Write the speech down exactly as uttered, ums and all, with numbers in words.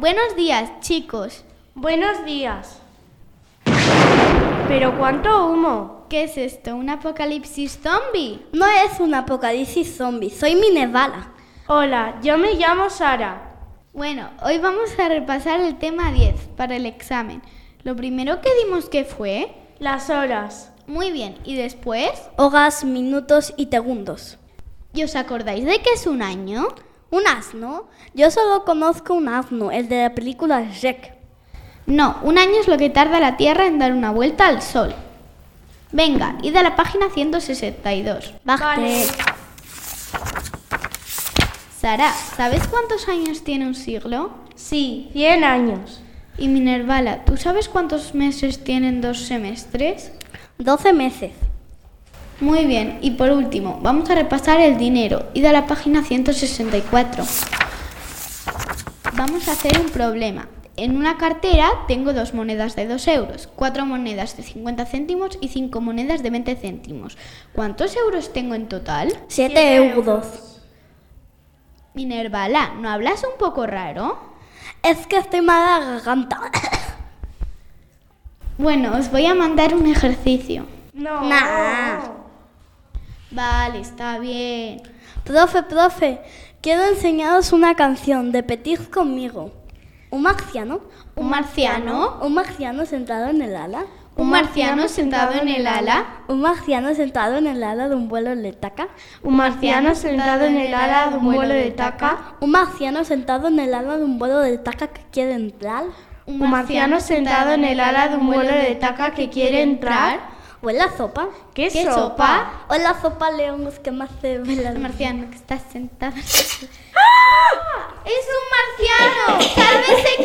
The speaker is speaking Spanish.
buenos días, chicos. Buenos días. ¿Pero cuánto humo? ¿Qué es esto? ¿Un apocalipsis zombie? No es un apocalipsis zombie, soy Minervala. Hola, yo me llamo Sara. Bueno, hoy vamos a repasar el tema diez para el examen. Lo primero que dimos, ¿qué fue? Las horas. Muy bien, ¿y después? Horas, minutos y segundos. ¿Y os acordáis de qué es un año? ¿Un asno? Yo solo conozco un asno, el de la película Shrek. No, un año es lo que tarda la Tierra en dar una vuelta al Sol. Venga, id a la página ciento sesenta y dos. Vale. Sara, ¿sabes cuántos años tiene un siglo? Sí, cien años. Y Minervala, ¿tú sabes cuántos meses tienen dos semestres? doce meses. Muy bien, y por último, vamos a repasar el dinero. Id a la página ciento sesenta y cuatro. Vamos a hacer un problema. En una cartera tengo dos monedas de dos euros, cuatro monedas de cincuenta céntimos y cinco monedas de veinte céntimos. ¿Cuántos euros tengo en total? siete euros. Minervala, ¿no hablas un poco raro? Es que estoy mala de garganta. Bueno, os voy a mandar un ejercicio. No. Nah. Vale, está bien. Profe, profe, quiero enseñaros una canción. Repetid conmigo. Un marciano. ¿Un marciano? Un marciano sentado en el ala. ¿Un marciano sentado en el ala? Un marciano sentado en el ala de un vuelo de taca. Un marciano sentado en el ala de un vuelo de taca. Un marciano sentado en el ala de un vuelo de taca que quiere entrar. Un marciano sentado en el ala de un vuelo de taca que quiere entrar. O en la sopa. ¿Qué, ¿Qué sopa? sopa? O en la sopa león es que más se ve la El marciano que está sentado. ¡Ah! ¡Es un marciano! ¡Sálvese